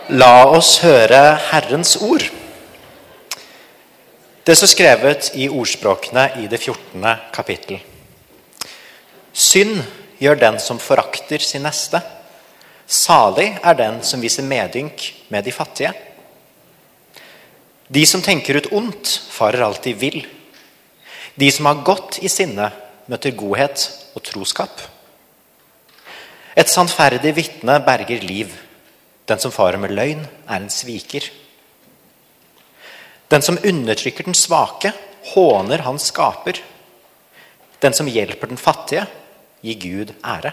La oss høre Herrens ord. Det står skrevet i ordspråkene i det 14. kapittel. Synd gjør den som forakter sin neste. Salig er den som viser medynk med de fattige. De som tenker ut ondt, farer alltid vill. De som har godt i sinne, møter godhet og troskap. Et sannferdig vitne berger liv. Den som farer med løgn er en sviker. Den som undertrykker den svake, håner han skaper. Den som hjelper den fattige, gir Gud ære.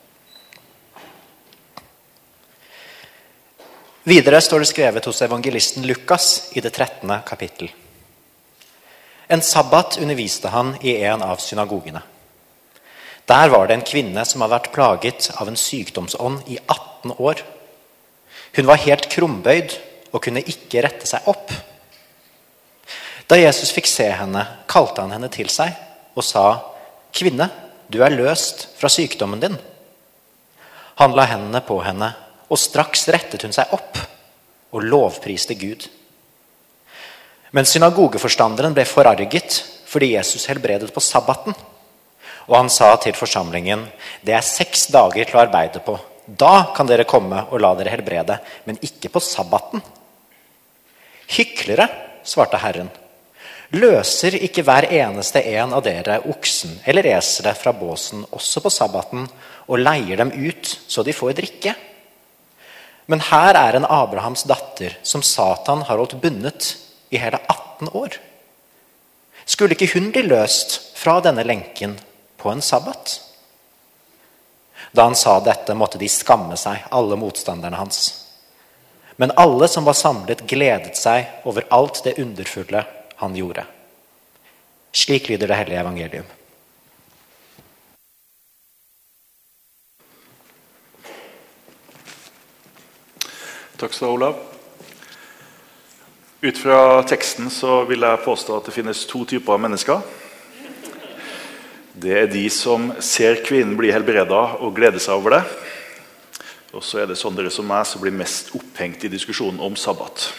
Videre står det skrevet hos evangelisten Lukas i det 13. kapittel. En sabbat underviste han i en av synagogene. Der var det en kvinne som hadde vært plaget av en sykdomsånd i 18 år. Hun var helt krumbøyd og kunne ikke rette seg opp. Da Jesus fikk se henne, kalte han henne til seg og sa, «Kvinne, du er løst fra sykdommen din.» Han la hendene på henne, og straks rettet hun seg opp og lovpriste Gud. Men synagogeforstanderen ble forarget fordi Jesus helbredet på sabbaten. Og han sa til forsamlingen, «Det er 6 dager til å arbeide på. Da kan dere komme og la dere helbrede, men ikke på sabbaten.» «Hyklere», svarte Herren, «løser ikke hver eneste en av dere oksen eller esere fra båsen også på sabbaten og leier dem ut så de får drikke? Men her er en Abrahams datter som Satan har holdt bundet i hele 18 år. Skulle ikke hun bli løst fra denne lenken på en sabbat?» Da han sa dette, måtte de skamme seg, alle motstanderne hans. Men alle som var samlet gledet seg over alt det underfulle han gjorde. Slik lyder det hellige evangelium. Takk skal du ha, Olav. Ut fra teksten så vil jeg påstå at det finnes 2 typer av mennesker. Det er de som ser kvinnen bli helbredet og gleder seg over det. Og så er det sånn dere som meg som blir mest opphengt i diskusjonen om sabbat.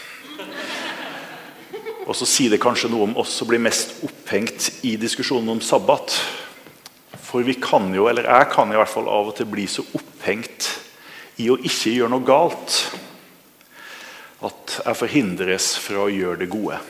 Og så sier det kanskje noe om oss som blir mest opphengt i diskusjonen om sabbat. For vi kan jo, eller jeg kan i hvert fall av og til bli så opphengt i å ikke gjøre noe galt, at jeg forhindres fra å gjøre det gode.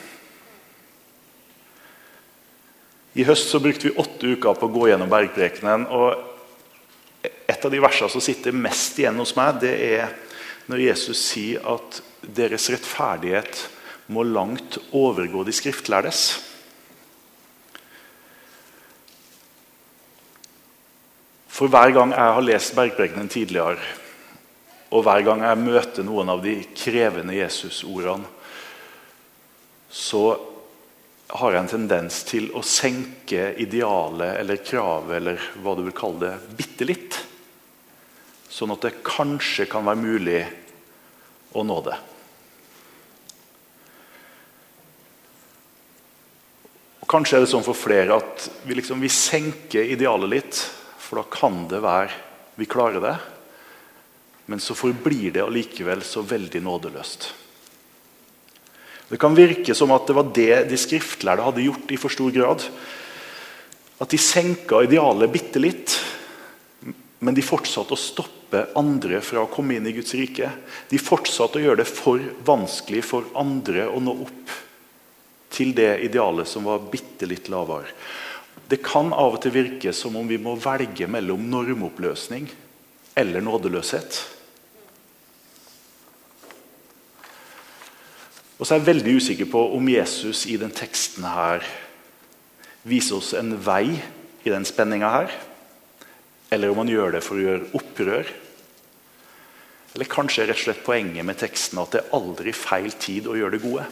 I høst så brukte vi 8 uker på å gå gjennom bergprekenen, og et av de versene som sitter mest igjen hos meg, det er når Jesus sier at deres rettferdighet må langt overgå de skriftlærdes. For hver gang jeg har lest bergprekenen tidligere, og hver gang jeg møter noen av de krevende Jesus-ordene, så har jeg en tendens til å senke idealet eller kravet, eller hva du vil kalle det, bitte litt. Sånn at det kanskje kan være mulig å nå det. Og kanskje er det sånn for flere at vi senker idealet litt, for da kan det være vi klarer det, men så forblir det allikevel så veldig nådeløst. Det kan virke som at det var det de skriftlærde hadde gjort i for stor grad. At de senket idealet bitte litt, men de fortsatte å stoppe andre fra å komme inn i Guds rike. De fortsatte å gjøre det for vanskelig for andre å nå opp til det idealet som var bitte litt lavere. Det kan av og til virke som om vi må velge mellom normoppløsning eller nådeløshet. Og så er jeg veldig usikker på om Jesus i den teksten her viser oss en vei i den spenningen her, eller om han gjør det for å gjøre opprør. Eller kanskje rett og slett poenget med teksten at det er aldri feil tid å gjøre det gode.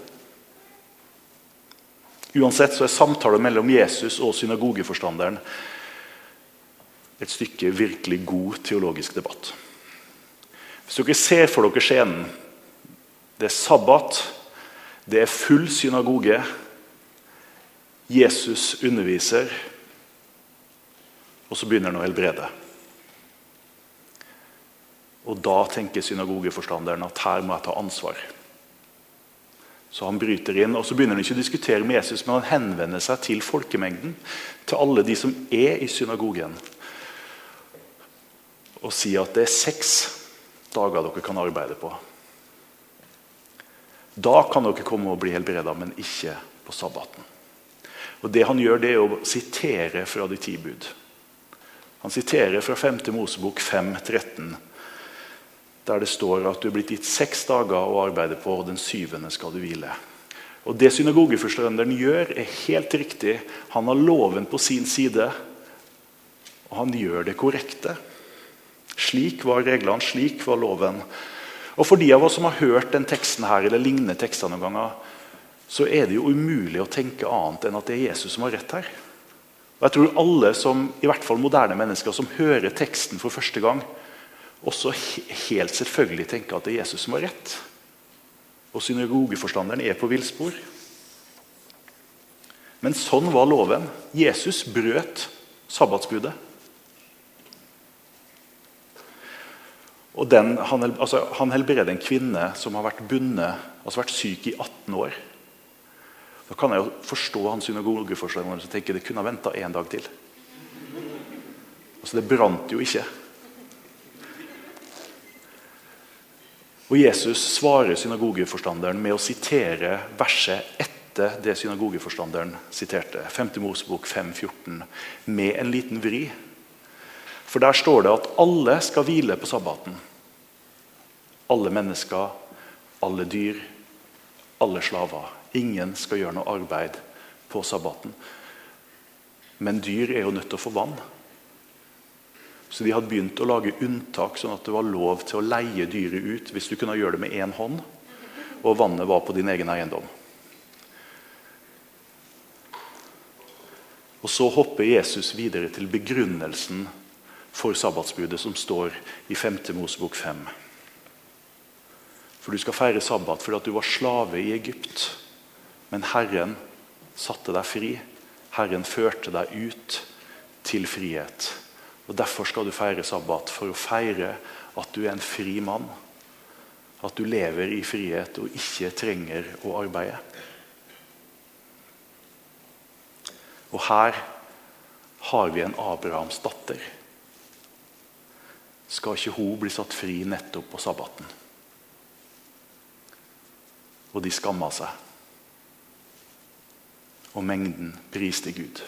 Uansett så er samtalen mellom Jesus og synagogeforstanderen et stykke virkelig god teologisk debatt. Hvis dere ser for dere scenen, det er sabbat, det er full synagoge, Jesus underviser, og så begynner han å helbrede. Og da tenker synagogeforstanderen at her må jeg ta ansvar. Så han bryter inn, og så begynner han ikke å diskutere med Jesus, men han henvender seg til folkemengden, til alle de som er i synagogen, og sier at det er 6 dager dere kan arbeide på. Da kan dere komme og bli helbredet, men ikke på sabbaten. Og det han gjør, det er å sitere fra de 10 bud. Han siterer fra 5. Mosebok 5:13, der det står at du er blitt gitt 6 dager å arbeide på, og den 7. skal du hvile. Og det synagogeforstanderen gjør er helt riktig. Han har loven på sin side, og han gjør det korrekte. Slik var reglene, slik var loven. Og for de av oss som har hørt den teksten her, eller lignende tekster noen ganger, så er det jo umulig å tenke annet enn at det er Jesus som har rett her. Og jeg tror alle som, i hvert fall moderne mennesker, som hører teksten for første gang, også helt selvfølgelig tenker at det er Jesus som har rett. Og synagogeforstanderen er på villspor. Men sånn var loven. Jesus brøt sabbatsbudet. Og han helbreder en kvinne som har vært bundet, altså vært syk i 18 år. Da kan jeg jo forstå han synagogeforstanderen som tenker det kunne ha ventet 1 dag til. Altså det brant jo ikke. Og Jesus svarer synagogeforstanderen med å sitere verset etter det synagogeforstanderen siterte, 5. Mosebok 5:14, med en liten vri. For der står det at alle skal hvile på sabbaten. Alle mennesker, alle dyr, alle slaver. Ingen skal gjøre noe arbeid på sabbaten. Men dyr er jo nødt til å få vann. Så de hadde begynt å lage unntak, sånn at det var lov til å leie dyret ut hvis du kunne gjøre det med 1 hånd, og vannet var på din egen eiendom. Og så hopper Jesus videre til begrunnelsen for sabbatsbudet som står i 5. Mosebok 5. For du skal feire sabbat fordi at du var slave i Egypt, men Herren satte deg fri. Herren førte deg ut til frihet. Og derfor skal du feire sabbat, for å feire at du er en fri mann. At du lever i frihet og ikke trenger å arbeide. Og her har vi en Abrahams datter. Skal ikke hun bli satt fri nettopp på sabbaten? Og de skammer seg. Og mengden priste Gud.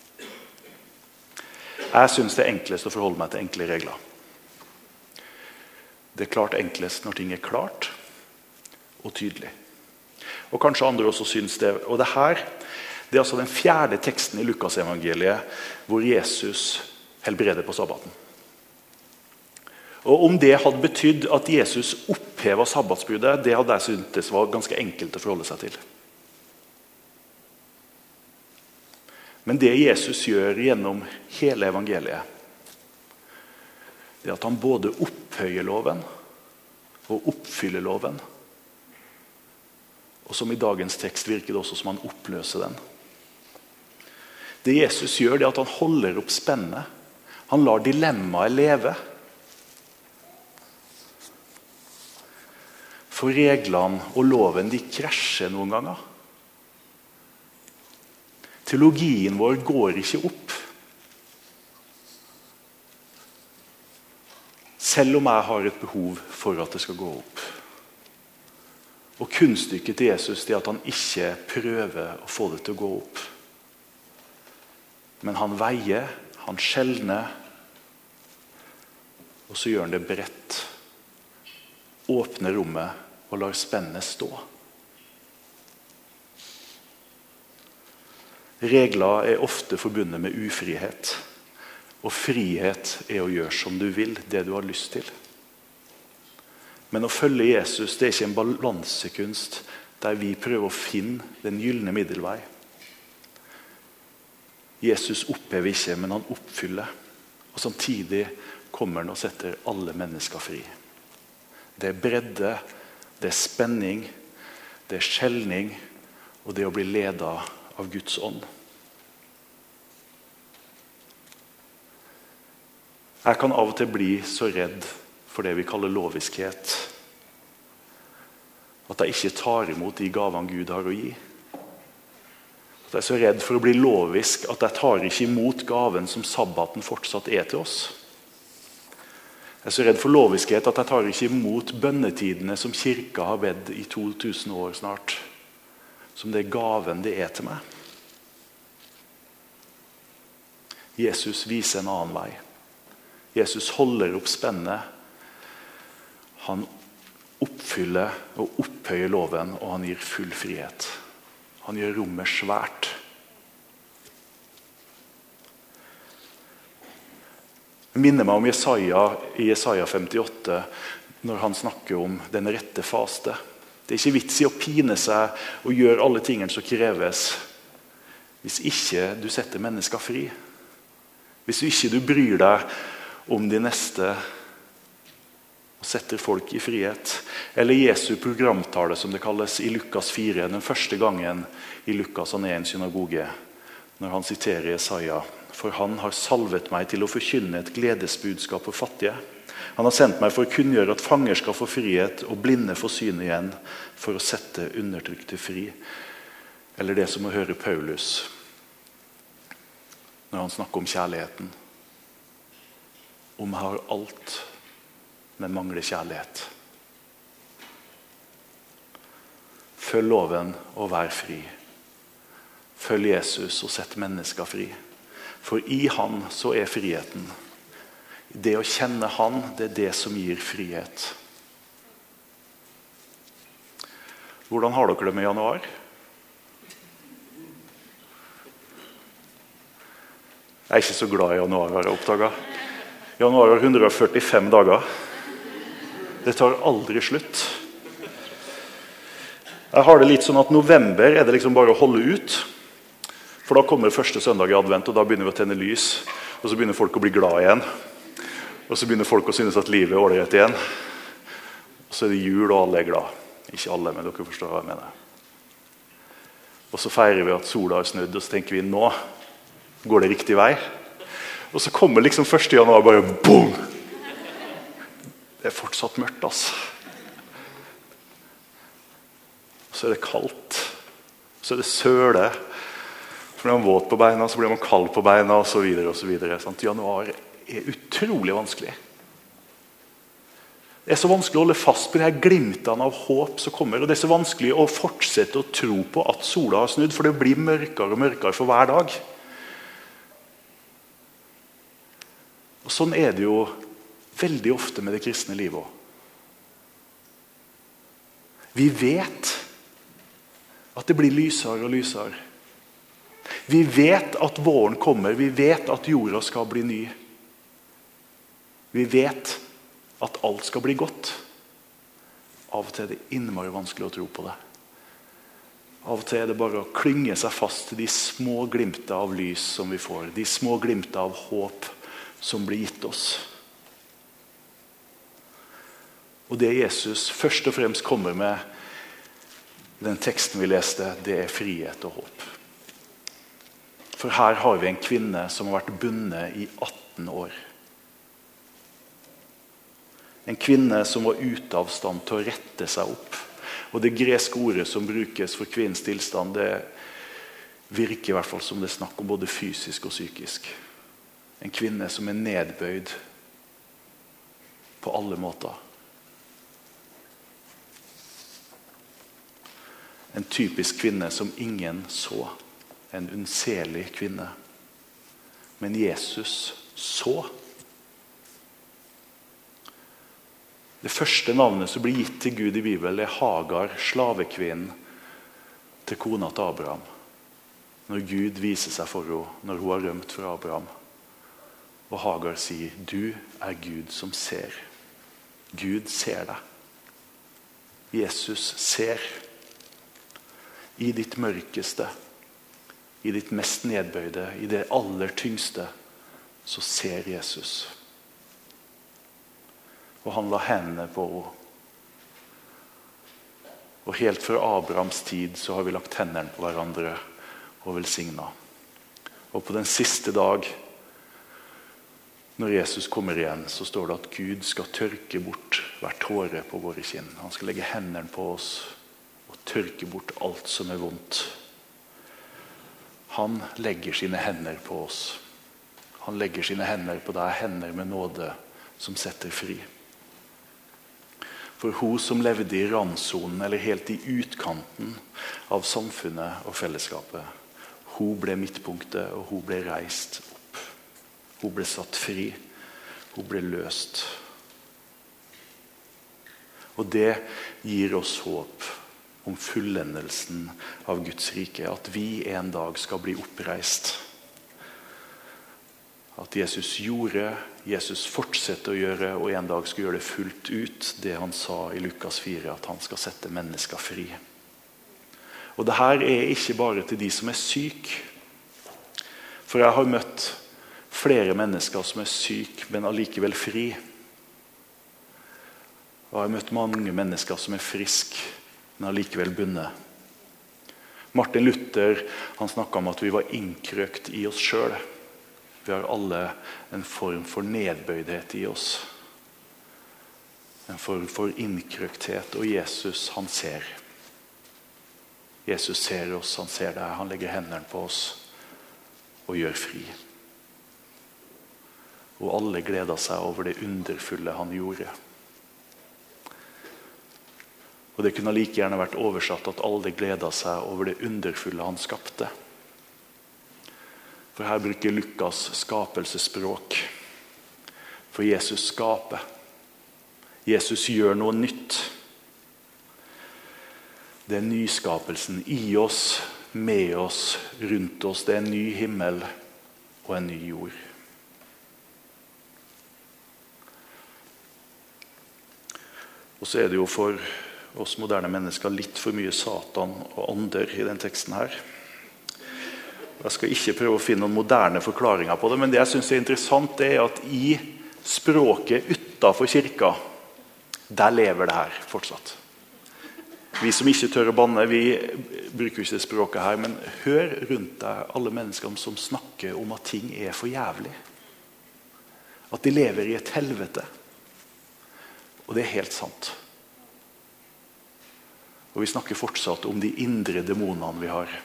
Jeg synes det er enklest å forholde meg til enkle regler. Det er klart enklest når ting er klart og tydelig. Og kanskje andre også synes det. Og det her, det er altså den 4. teksten i Lukas-evangeliet hvor Jesus helbreder på sabbaten. Og om det hadde betydd at Jesus opphevet sabbatsbudet, det hadde jeg syntes var ganske enkelt å forholde seg til. Men det Jesus gjør gjennom hele evangeliet, det er at han både opphøyer loven og oppfyller loven. Og som i dagens tekst virker det også som han oppløser den. Det Jesus gjør, det er at han holder opp spennet. Han lar dilemmaet leve. For reglene og loven, de krasjer noen ganger. Teologien vår går ikke opp. Selv om jeg har et behov for at det skal gå opp. Og kunststykket til Jesus er at han ikke prøver å få det til å gå opp. Men han veier, han skjelner, og så gjør han det bredt. Åpner rommet og lar spennet stå. Regler er ofte forbundet med ufrihet. Og frihet er å gjøre som du vil, det du har lyst til. Men å følge Jesus, det er ikke en balansekunst der vi prøver å finne den gyllene middelvei. Jesus opphever ikke, men han oppfyller. Og samtidig kommer han og setter alle mennesker fri. Det er bredde, det er spenning, det er skjelning, og det å bli ledet av Guds ånd. Jeg kan av og til bli så redd for det vi kaller loviskhet. At jeg ikke tar imot de gavene Gud har å gi. At jeg er så redd for å bli lovisk at jeg tar ikke imot gaven som sabbaten fortsatt er til oss. Jeg er så redd for loviskhet at jeg tar ikke imot bønnetidene som kirka har bedt i 2000 år snart. Som det gaven det er til meg. Jesus viser en annen vei. Jesus holder opp spennet. Han oppfyller og opphøyer loven, og han gir full frihet. Han gjør rommet svært. Jeg minner meg om Jesaja i Jesaja 58, når han snakker om den rette faste. Det er ikke vits i å pine seg og gjøre alle tingene som kreves, hvis ikke du setter mennesker fri. Hvis ikke du bryr deg om de neste og setter folk i frihet. Eller Jesu programtale, som det kalles i Lukas 4, den første gangen i Lukas han er i en synagoge, når han siterer Jesaja. For han har salvet meg til å forkynne et gledesbudskap for fattige. Han har sendt meg for å kunngjøre at fanger skal få frihet og blinde få syn igjen, for å sette undertrykte fri. Eller det som å høre Paulus når han snakker om kjærligheten. Om jeg har alt, men mangler kjærlighet. Følg loven og vær fri. Følg Jesus og sett mennesker fri. For i han så er friheten. Det å kjenne han, det er det som gir frihet. Hvordan har dere det med januar? Jeg er ikke så glad i januar, har jeg oppdaget. Januar har 145 dager. Det tar aldri slutt. Jeg har det litt sånn at november er det liksom bare å holde ut. For da kommer første søndag i advent, og da begynner vi å tenne lys. Og så begynner folk å bli glad igjen. Og så begynner folk å synes at livet er ålreit igjen. Og så er det jul, og alle er glad. Ikke alle, men dere forstår hva jeg mener. Og så feirer vi at sola har snudd, og så tenker vi, nå går det riktig vei. Og så kommer liksom 1. januar bare, boom! Det er fortsatt mørkt, altså. Så er det kaldt. Så er det søle. Så blir man våt på beina, så blir man kald på beina, og så videre, og så videre. Sant? Januar er utrolig vanskelig. Det er så vanskelig å holde fast på de her glimtene av håp som kommer, og det er så vanskelig å fortsette å tro på at sola har snudd, for det blir mørkere og mørkere for hver dag. Og sånn er det jo veldig ofte med det kristne livet også. Vi vet at det blir lysere og lysere. Vi vet at våren kommer. Vi vet at jorda skal bli ny. Vi vet at alt skal bli godt. Av og til er det innmari vanskelig å tro på det. Av og til er det bare å klynge seg fast til de små glimter av lys som vi får. De små glimter av håp som blir gitt oss. Og det Jesus først og fremst kommer med i den teksten vi leste, det er frihet og håp. For her har vi en kvinne som har vært bundet i 18 år. En kvinne som var ute av stand til å rette seg opp. Og det greske ordet som brukes for kvinnens tilstand, det virker i hvert fall som det er snakk om både fysisk og psykisk. En kvinne som er nedbøyd på alle måter. En typisk kvinne som ingen så. En unnselig kvinne. Men Jesus så. Det første navnet som blir gitt til Gud i Bibelen er Hagar, slavekvinnen til kona til Abraham. Når Gud viser seg for henne, når hun har rømt fra Abraham. Og Hagar sier, du er Gud som ser. Gud ser deg. Jesus ser. I ditt mørkeste, i ditt mest nedbøyde, i det aller tyngste, så ser Jesus. Og han la hendene på henne. Og helt fra Abrahams tid så har vi lagt hendene på hverandre og velsignet. Og på den siste dag Når Jesus kommer igjen, så står det at Gud skal tørke bort hver tåre på våre kinn. Han skal legge hendene på oss og tørke bort alt som er vondt. Han legger sine hender på oss. Han legger sine hender på deg, hender med nåde som setter fri. For hun som levde i randsonen, eller helt i utkanten av samfunnet og fellesskapet, hun ble midtpunktet, og hun ble reist opp. Hun ble satt fri. Hun ble løst. Og det gir oss håp om fullendelsen av Guds rike, at vi en dag skal bli oppreist. At Jesus gjorde, Jesus fortsetter å gjøre, og en dag skal gjøre det fullt ut, det han sa i Lukas 4, at han skal sette mennesker fri. Og det her er ikke bare til de som er syke. For jeg har møtt flere mennesker som er syke, men allikevel fri. Og jeg har møtt mange mennesker som er friske, men allikevel bundet. Martin Luther, han snakket om at vi var innkrøkt i oss selv. Vi har alle en form for nedbøydhet i oss. En form for innkrøkthet, og Jesus, han ser. Jesus ser oss, han ser deg, han legger hendene på oss og gjør fri. Og alle gleder seg over det underfulle han gjorde. Og det kunne like gjerne vært oversatt at alle gleder seg over det underfulle han skapte. For her bruker Lukas skapelsesspråk. For Jesus skaper. Jesus gjør noe nytt. Det er nyskapelsen i oss, med oss, rundt oss. Det er en ny himmel og en ny jord. Og så er det jo for oss moderne mennesker litt for mye Satan og ånder i den teksten her. Jeg skal ikke prøve å finne noen moderne forklaringer på det, men det jeg synes er interessant, det er at i språket utenfor kirka, der lever det her fortsatt. Vi som ikke tør å banne, vi bruker ikke det språket her, men hør rundt deg alle mennesker som snakker om at ting er for jævlig. At de lever i et helvete. Og det er helt sant. Og vi snakker fortsatt om de indre demonene vi har.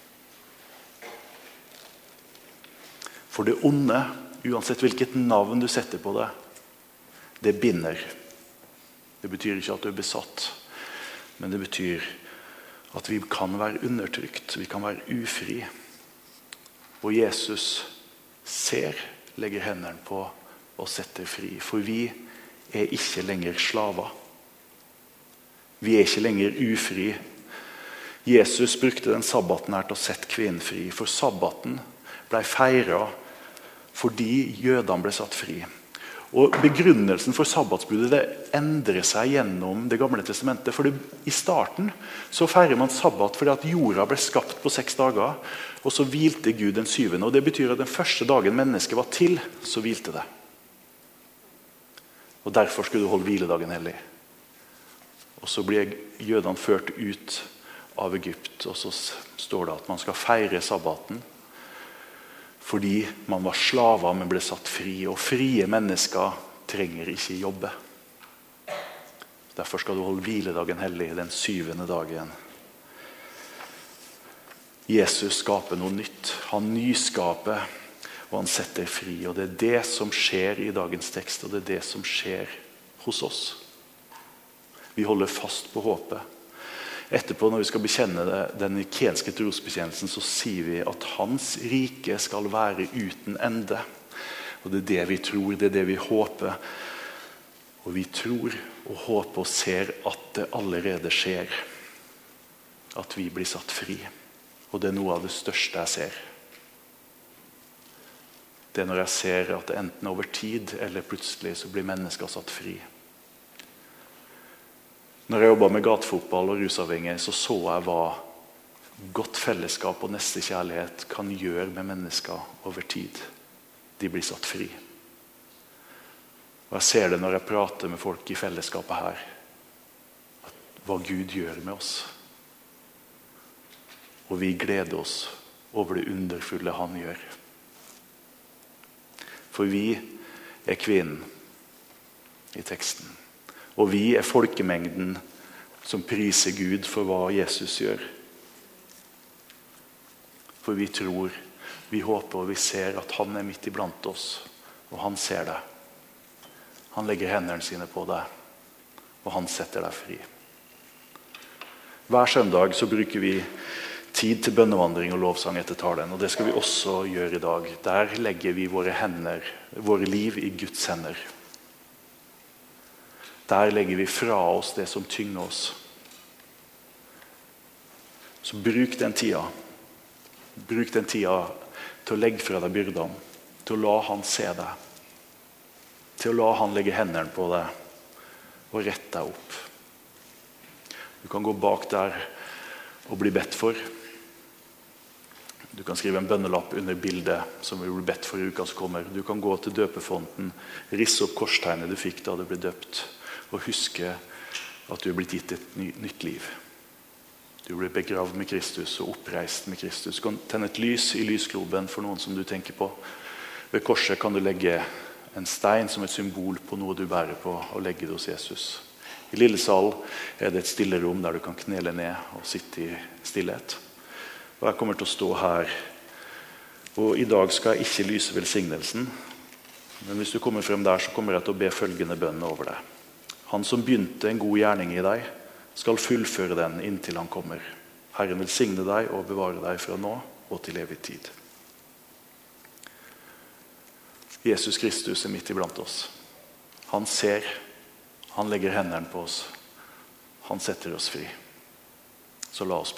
For det onde, uansett hvilket navn du setter på det, det binder. Det betyr ikke at du er besatt, men det betyr at vi kan være undertrykt, vi kan være ufri. Og Jesus ser, legger hendene på og setter fri. For vi er ikke lenger slaver. Vi er ikke lenger ufri. Jesus brukte den sabbaten her til å sette kvinnen fri, for sabbaten ble feiret fordi jødene ble satt fri. Og begrunnelsen for sabbatsbudet det endrer seg gjennom det gamle testamentet. For i starten så feirer man sabbat fordi at jorda ble skapt på 6 dager, og så hvilte Gud den 7. Og det betyr at den første dagen mennesket var til, så hvilte det. Og derfor skulle du holde hviledagen hellig. Og så blir jødene ført ut av Egypt, og så står det at man skal feire sabbaten fordi man var slaver, men ble satt fri. Og frie mennesker trenger ikke jobbe. Derfor skal du holde hviledagen hellig den 7. dagen. Jesus skaper noe nytt. Han nyskaper, og han setter fri. Og det er det som skjer i dagens tekst, og det er det som skjer hos oss. Vi holder fast på håpet. Etterpå, når vi skal bekjenne den nikenske trosbekjennelsen, så sier vi at hans rike skal være uten ende. Og det er det vi tror, det er det vi håper. Og vi tror og håper og ser at det allerede skjer. At vi blir satt fri. Og det er noe av det største jeg ser. Det er når jeg ser at det enten over tid eller plutselig så blir mennesker satt fri. Når jeg jobbet med gatefotball og rusavhengige, så jeg hva godt fellesskap og nestekjærlighet kan gjøre med mennesker over tid. De blir satt fri. Og jeg ser det når jeg prater med folk i fellesskapet her. Hva Gud gjør med oss. Og vi gleder oss over det underfulle han gjør. For vi er kvinnen i teksten. Og vi er folkemengden som priser Gud for hva Jesus gjør. For vi tror, vi håper og vi ser at han er midt iblant oss, og han ser det. Han legger hendene sine på deg, og han setter deg fri. Hver søndag så bruker vi tid til bønnevandring og lovsang etter talen, og det skal vi også gjøre i dag. Der legger vi våre liv i Guds hender. Der legger vi fra oss det som tynger oss. Så bruk den tida. Bruk den tida til å legge fra deg byrdene, til å la han se deg, til å la han legge hendene på deg og rette deg opp. Du kan gå bak der og bli bedt for. Du kan skrive en bønnelapp under bildet som vi blir bedt for i uka som kommer. Du kan gå til døpefonten, risse opp korstegnet du fikk da du ble døpt, og huske at du er blitt gitt et nytt liv. Du blir begravd med Kristus og oppreist med Kristus. Du kan tenne et lys i lysgloben for noen som du tenker på. Ved korset kan du legge en stein som et symbol på noe du bærer på, og legge det hos Jesus. I lille sal er det et stille rom der du kan knele ned og sitte i stillhet. Og jeg kommer til å stå her, og i dag skal jeg ikke lyse velsignelsen, men hvis du kommer frem der, så kommer jeg til å be følgende bønn over deg. Han som begynte en god gjerning i deg, skal fullføre den inntil han kommer. Herren velsigne deg og bevare deg fra nå og til evig tid. Jesus Kristus er midt iblant oss. Han ser, han legger hendene på oss, han setter oss fri. Så la oss be.